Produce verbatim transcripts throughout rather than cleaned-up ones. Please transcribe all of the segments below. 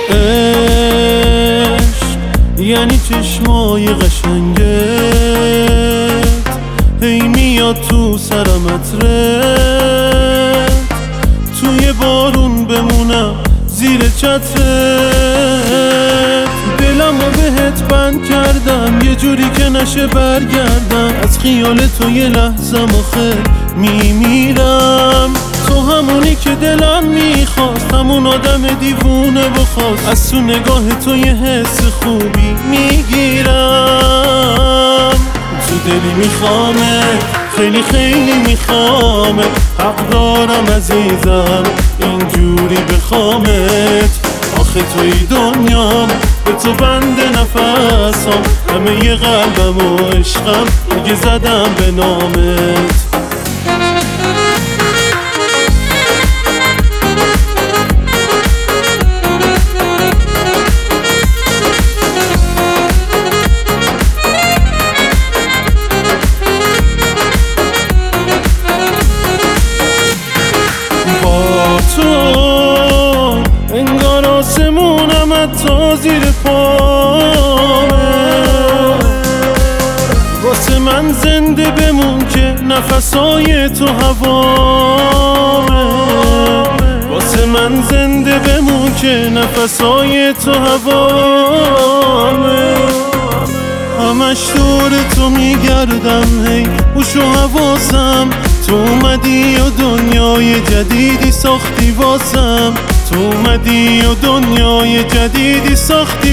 عشق یعنی چشمای قشنگت، هی میاد تو سرم عطرت، توی بارون بمونم زیر چترت. دلمو بهت بند کردم یه جوری که نشه برگردم، از خیال تو یه لحظه آخه میمیرم. تو همونی که دلم میخواست، همون آدم دیوونه بخواست، از تو نگاه تو یه حس خوبی میگیرم. تو دلی میخوامت، خیلی خیلی میخوامت، حق دارم عزیزم اینجوری بخوامت. آخه توی دنیام به تو بند نفسام، همه ی قلبم و عشقم دیگه زدم به نامت. تو انگار آسمونم حتی زیر پامه، واسه من زنده بمون که نفسای تو هوامه، واسه من زنده بمون که نفسای تو هوامه. همش دور تو میگردم، هی هوش و حواسم، تو اومدی و دنیای جدیدی ساختی واسم، تو اومدی و دنیای جدیدی ساختی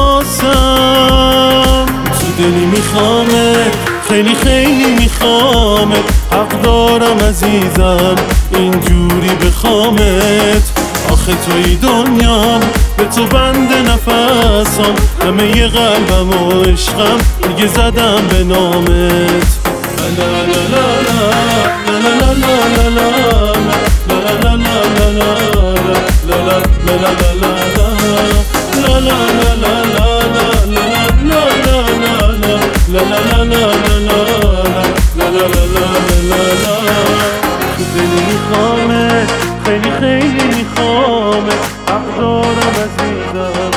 واسم. تو دلی میخوامت، خیلی خیلی میخوامت، حق دارم عزیزم اینجوری بخوامت. آخه توی دنیام به تو بند نفسام، همه ی قلبم و عشقم دیگه زدم به نامت. لا لا لا لا لا لا دلی میخوامت، خیلی خیلی میخوامت، حق دارم عزیزم.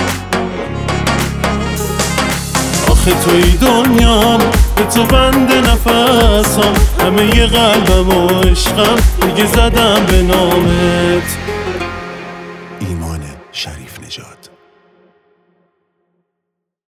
آخه توی دنیام به تو بند نفسام، همه ی قلبم و عشقم دیگه زدم به نامت.